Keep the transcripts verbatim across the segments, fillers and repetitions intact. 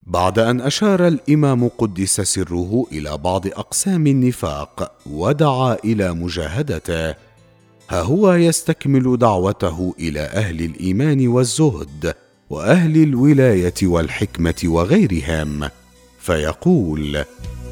بعد أن أشار الإمام قدس سره إلى بعض أقسام النفاق ودعا إلى مجاهدته، ها هو يستكمل دعوته إلى أهل الإيمان والزهد وأهل الولاية والحكمة وغيرهم، فيقول: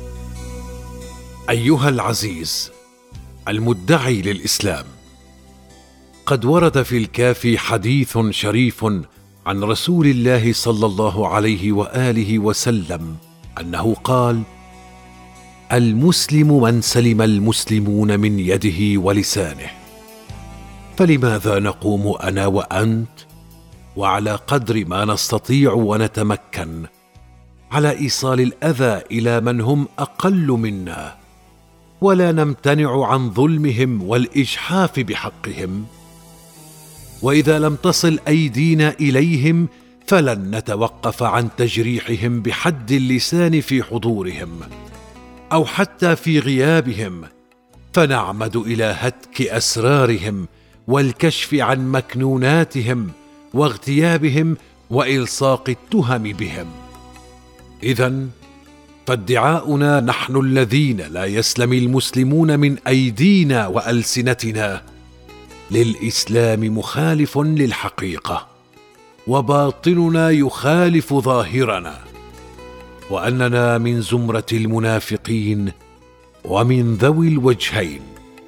أيها العزيز المدعي للإسلام، قد ورد في الكافي حديث شريف عن رسول الله صلى الله عليه وآله وسلم أنه قال: المسلم من سلم المسلمون من يده ولسانه. فلماذا نقوم أنا وأنت وعلى قدر ما نستطيع ونتمكن على إيصال الأذى إلى من هم أقل منا، ولا نمتنع عن ظلمهم والإجحاف بحقهم؟ وإذا لم تصل أيدينا إليهم فلن نتوقف عن تجريحهم بحد اللسان في حضورهم أو حتى في غيابهم، فنعمد إلى هتك أسرارهم والكشف عن مكنوناتهم واغتيابهم وإلصاق التهم بهم. إذن فادعاؤنا نحن الذين لا يسلم المسلمون من أيدينا وألسنتنا للإسلام مخالف للحقيقة، وباطننا يخالف ظاهرنا، وأننا من زمرة المنافقين ومن ذوي الوجهين.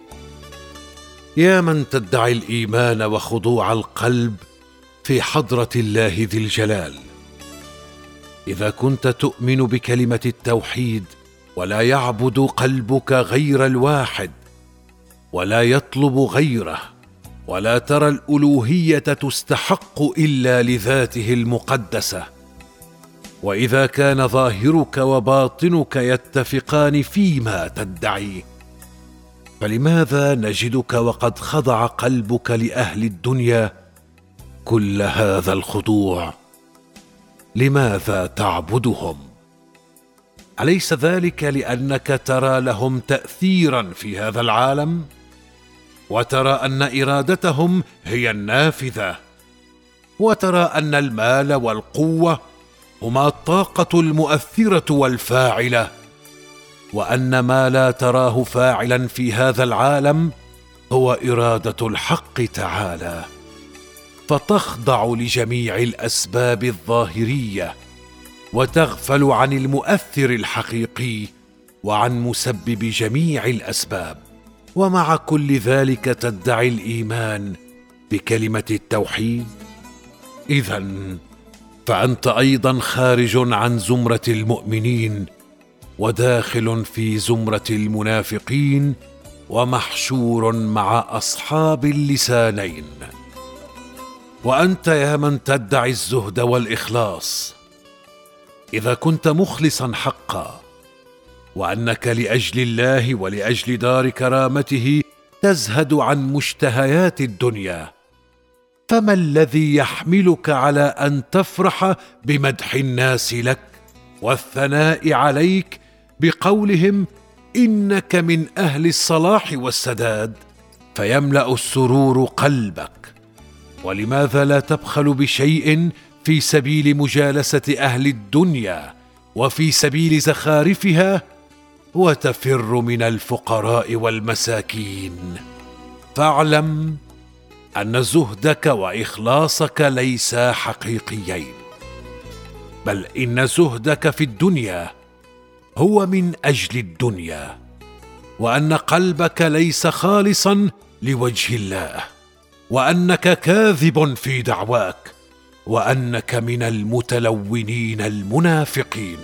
يا من تدعي الإيمان وخضوع القلب في حضرة الله ذي الجلال، إذا كنت تؤمن بكلمة التوحيد ولا يعبد قلبك غير الواحد ولا يطلب غيره، ولا ترى الألوهية تستحق إلا لذاته المقدسة، وإذا كان ظاهرك وباطنك يتفقان فيما تدعي، فلماذا نجدك وقد خضع قلبك لأهل الدنيا كل هذا الخضوع؟ لماذا تعبدهم؟ أليس ذلك لأنك ترى لهم تأثيرا في هذا العالم، وترى أن إرادتهم هي النافذة، وترى أن المال والقوة هما الطاقة المؤثرة والفاعلة، وأن ما لا تراه فاعلا في هذا العالم هو إرادة الحق تعالى، فتخضع لجميع الأسباب الظاهرية وتغفل عن المؤثر الحقيقي وعن مسبب جميع الأسباب. ومع كل ذلك تدعي الإيمان بكلمة التوحيد. إذن فأنت أيضا خارج عن زمرة المؤمنين وداخل في زمرة المنافقين، ومحشور مع أصحاب اللسانين. وأنت يا من تدعي الزهد والإخلاص، إذا كنت مخلصا حقا وأنك لأجل الله ولأجل دار كرامته تزهد عن مشتهيات الدنيا، فما الذي يحملك على أن تفرح بمدح الناس لك والثناء عليك بقولهم إنك من أهل الصلاح والسداد، فيملأ السرور قلبك؟ ولماذا لا تبخل بشيء في سبيل مجالسة أهل الدنيا وفي سبيل زخارفها، وتفر من الفقراء والمساكين؟ فاعلم أن زهدك وإخلاصك ليسا حقيقيين، بل إن زهدك في الدنيا هو من أجل الدنيا، وأن قلبك ليس خالصا لوجه الله، وأنك كاذب في دعواك، وأنك من المتلونين المنافقين.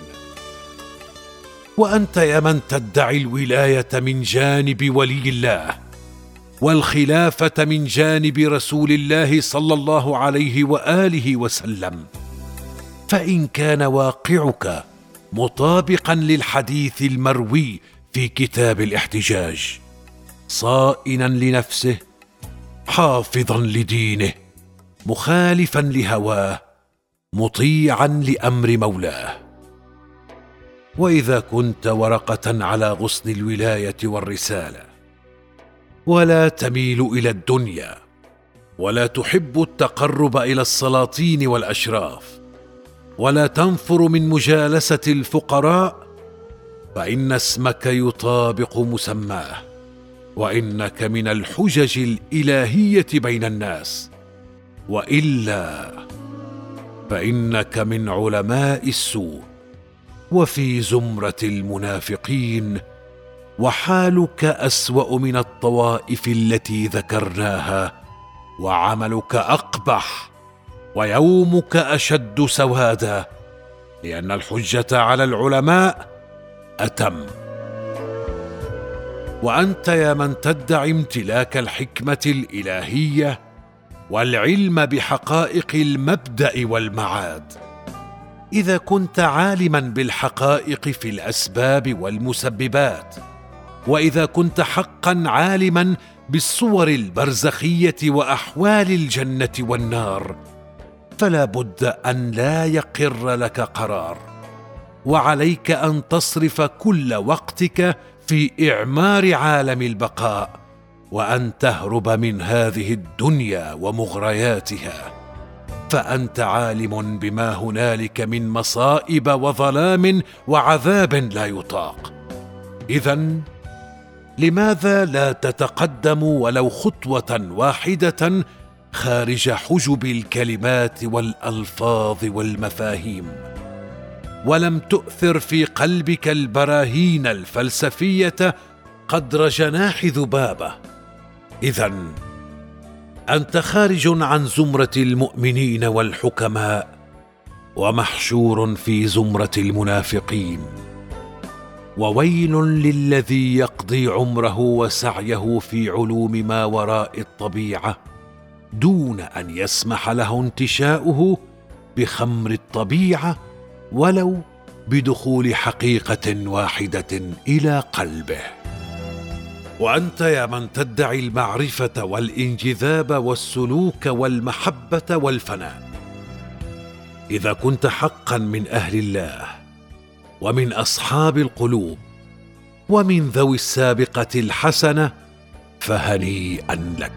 وأنت يا من تدعي الولاية من جانب ولي الله والخلافة من جانب رسول الله صلى الله عليه وآله وسلم، فإن كان واقعك مطابقا للحديث المروي في كتاب الاحتجاج، صائنا لنفسه حافظا لدينه مخالفا لهواه مطيعا لأمر مولاه، وإذا كنت ورقة على غصن الولاية والرسالة ولا تميل إلى الدنيا ولا تحب التقرب إلى السلاطين والأشراف ولا تنفر من مجالسة الفقراء، فإن اسمك يطابق مسماه، وإنك من الحجج الإلهية بين الناس، وإلا فإنك من علماء السوء وفي زمرة المنافقين، وحالك أسوأ من الطوائف التي ذكرناها، وعملك أقبح، ويومك أشد سوادا، لأن الحجة على العلماء أتم. وأنت يا من تدعي امتلاك الحكمة الإلهية والعلم بحقائق المبدأ والمعاد، إذا كنت عالما بالحقائق في الأسباب والمسببات، وإذا كنت حقا عالما بالصور البرزخية وأحوال الجنة والنار، فلا بد أن لا يقر لك قرار، وعليك أن تصرف كل وقتك في إعمار عالم البقاء، وأن تهرب من هذه الدنيا ومغرياتها، فأنت عالم بما هنالك من مصائب وظلام وعذاب لا يطاق. إذن لماذا لا تتقدم ولو خطوة واحدة خارج حجب الكلمات والألفاظ والمفاهيم، ولم تؤثر في قلبك البراهين الفلسفية قدر جناح ذبابة؟ إذن أنت خارج عن زمرة المؤمنين والحكماء، ومحشور في زمرة المنافقين. وويل للذي يقضي عمره وسعيه في علوم ما وراء الطبيعة دون أن يسمح له انتشاؤه بخمر الطبيعة ولو بدخول حقيقة واحدة إلى قلبه. وأنت يا من تدعي المعرفة والانجذاب والسلوك والمحبة والفناء، إذا كنت حقا من أهل الله ومن أصحاب القلوب ومن ذوي السابقة الحسنة فهنيئا لك.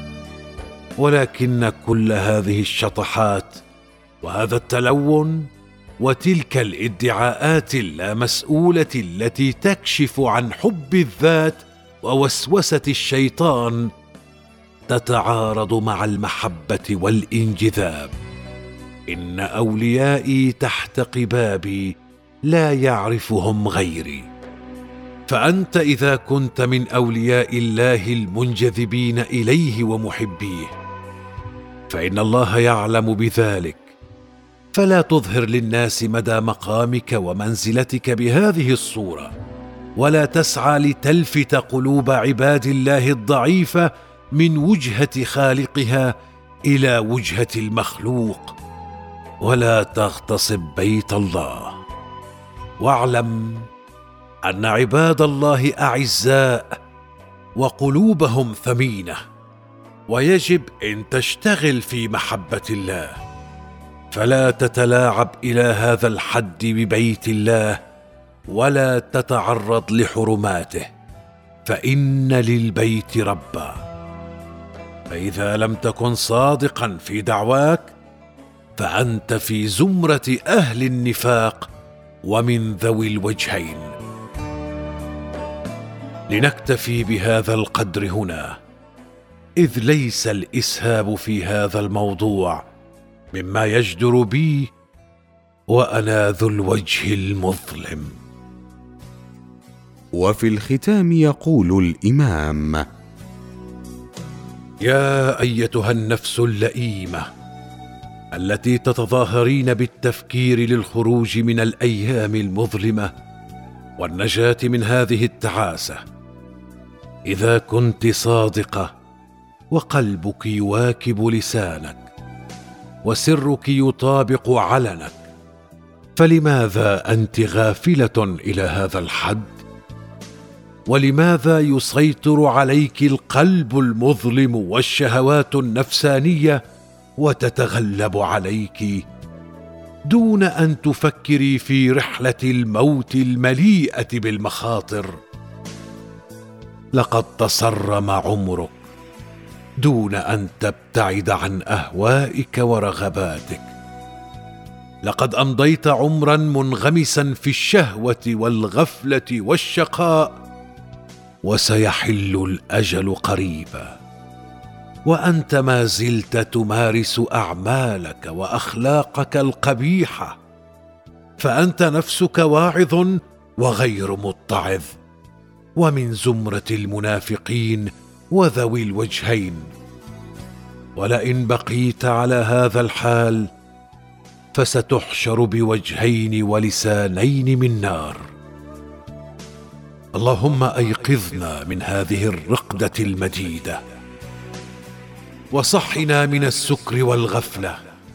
ولكن كل هذه الشطحات وهذا التلون وتلك الادعاءات اللامسؤولة التي تكشف عن حب الذات ووسوسة الشيطان تتعارض مع المحبة والانجذاب. إن أوليائي تحت قبابي لا يعرفهم غيري. فأنت إذا كنت من أولياء الله المنجذبين إليه ومحبيه، فإن الله يعلم بذلك، فلا تظهر للناس مدى مقامك ومنزلتك بهذه الصورة، ولا تسعى لتلفت قلوب عباد الله الضعيفة من وجهة خالقها إلى وجهة المخلوق، ولا تغتصب بيت الله. واعلم أن عباد الله أعزاء وقلوبهم ثمينة، ويجب أن تشتغل في محبة الله، فلا تتلاعب إلى هذا الحد ببيت الله ولا تتعرض لحرماته، فإن للبيت ربا. فإذا لم تكن صادقا في دعواك فأنت في زمرة أهل النفاق ومن ذوي الوجهين. لنكتفي بهذا القدر هنا، إذ ليس الإسهاب في هذا الموضوع مما يجدر بي، وأنا ذو الوجه المظلم. وفي الختام يقول الإمام: يا أيتها النفس اللئيمة التي تتظاهرين بالتفكير للخروج من الأيام المظلمة والنجاة من هذه التعاسة، إذا كنت صادقة وقلبك يواكب لسانك وسرك يطابق علنك، فلماذا أنت غافلة إلى هذا الحد؟ ولماذا يسيطر عليك القلب المظلم والشهوات النفسانية وتتغلب عليك دون أن تفكري في رحلة الموت المليئة بالمخاطر؟ لقد تصرم عمرك دون أن تبتعد عن أهوائك ورغباتك، لقد امضيت عمرا منغمسا في الشهوه والغفله والشقاء، وسيحل الاجل قريبا، وانت ما زلت تمارس اعمالك واخلاقك القبيحه، فانت نفسك واعظ وغير متعظ، ومن زمره المنافقين وذوي الوجهين. ولئن بقيت على هذا الحال فستحشر بوجهين ولسانين من نار. اللهم ايقظنا من هذه الرقده المديده، وصحنا من السكر والغفله،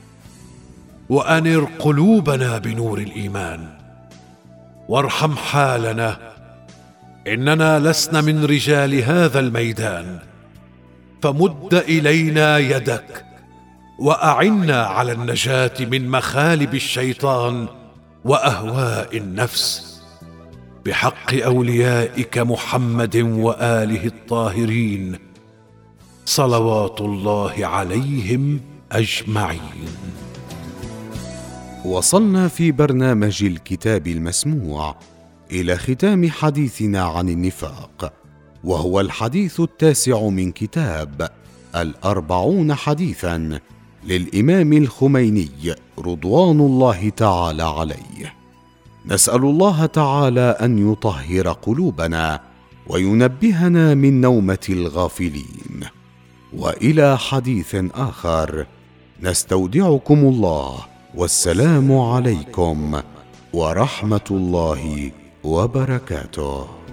وانر قلوبنا بنور الايمان، وارحم حالنا، اننا لسنا من رجال هذا الميدان، فمد الينا يدك واعنا على النجاه من مخالب الشيطان واهواء النفس، بحق اوليائك محمد واله الطاهرين صلوات الله عليهم اجمعين. وصلنا في برنامج الكتاب المسموع الى ختام حديثنا عن النفاق، وهو الحديث التاسع من كتاب الأربعون حديثا للإمام الخميني رضوان الله تعالى عليه. نسأل الله تعالى أن يطهر قلوبنا وينبهنا من نومة الغافلين. وإلى حديث آخر نستودعكم الله، والسلام عليكم ورحمة الله وبركاته.